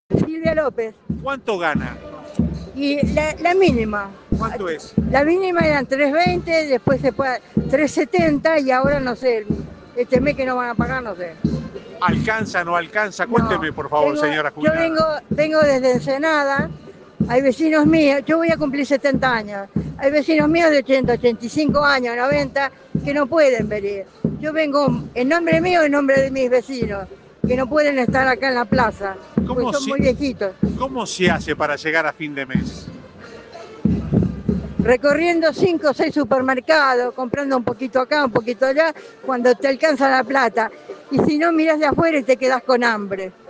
Silvia López. ¿Cuánto gana? Y la mínima. ¿Cuánto es? La mínima eran 320, después se fue a 370 y ahora no sé, este mes que no van a pagar, no sé. ¿Alcanza, no alcanza? No, Cuénteme, por favor, señora yo jubilada. vengo desde Ensenada, hay vecinos míos, yo voy a cumplir 70 años, hay vecinos míos de 80, 85 años, 90, que no pueden venir. Yo vengo en nombre mío y en nombre de mis vecinos, que no pueden estar acá en la plaza, pues son muy viejitos. ¿Cómo se hace para llegar a fin de mes? Recorriendo 5 o 6 supermercados, comprando un poquito acá, un poquito allá, cuando te alcanza la plata. Y si no, miras de afuera y te quedas con hambre.